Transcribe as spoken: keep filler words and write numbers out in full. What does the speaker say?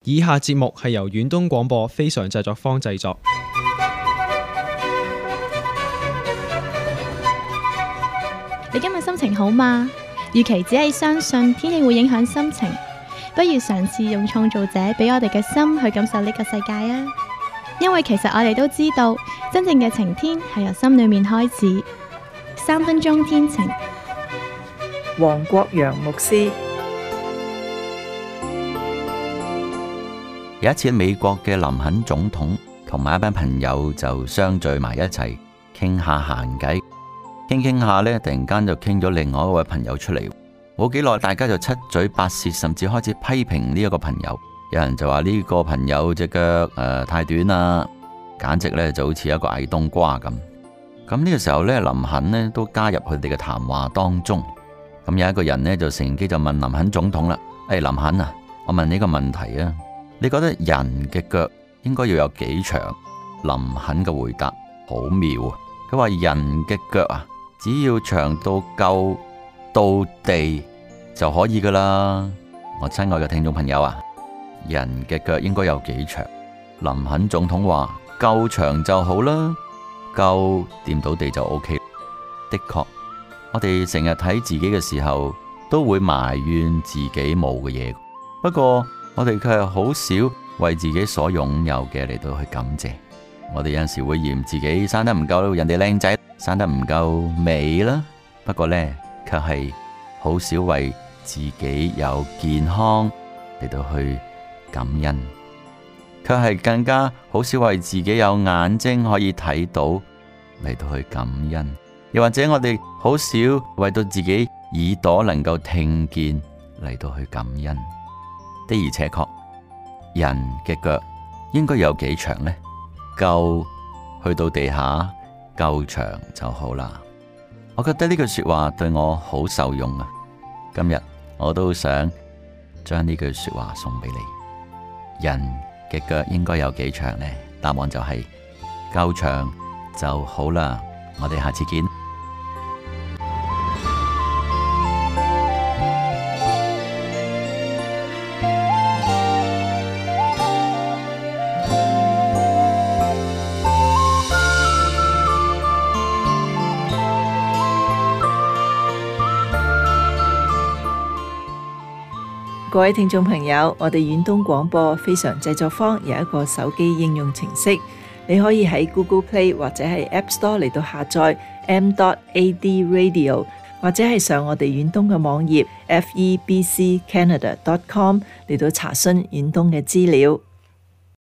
以下節目係由遠東廣播非常製作坊製作。 你今日心情好嗎？與其只係相信天氣會影響心情，不如嘗試用創造者俾我哋嘅心去感受呢個世界啊！因為其實我哋都知道，真正嘅晴天係由心裏面開始。三分鐘天晴， 黃國陽牧師。 有一次，美國嘅林肯總統同埋一班朋友就相聚埋一齊傾下閒偈。傾傾下呢，突然間就傾咗另外一位朋友出嚟，冇幾耐，大家就七嘴八舌，甚至開始批評呢一個朋友。有人就話呢個朋友隻腳誒太短啦，簡直呢就好似一個矮冬瓜咁。咁呢個時候呢，林肯呢都加入佢哋嘅談話當中。咁有一個人呢，就乘機就問林肯總統啦：誒，林肯啊，我問你個問題啊，你覺得人嘅腳應該要有幾長？林肯嘅回答好妙啊！佢話人嘅腳啊，只要長到夠到地就可以噶啦。我親愛嘅聽眾朋友啊，人嘅腳應該有幾長？林肯總統話夠長就好啦，夠掂到地就 OK。 的確，我哋成日睇自己嘅時候都會埋怨自己冇嘅嘢，不過我哋卻係好少為自己所擁有嘅嚟到去感謝。我哋有陣時會嫌自己生得唔夠人哋靚仔，生得唔夠美啦，不過呢，卻係好少為自己有健康嚟到去感恩，卻係更加好少為自己有眼睛可以睇到嚟到去感恩，又或者我哋好少為到自己耳朵能夠聽見嚟到去感恩。的而且確，人嘅腳應該有幾長呢？夠去到地下夠長就好啦。我覺得呢句說話對我好受用啊！今日我都想將呢句說話送俾你。人嘅腳應該有幾長呢？答案就係夠長就好啦。我哋下次見。 各位聽眾朋友，我哋遠東廣播非常製作坊有一個手機應用程式，你可以喺 Google Play 或者係 App Store 嚟到下載 m dot a d radio， 或者係上我哋遠東嘅網頁 f e b c canada dot com 嚟到查詢遠東嘅資料。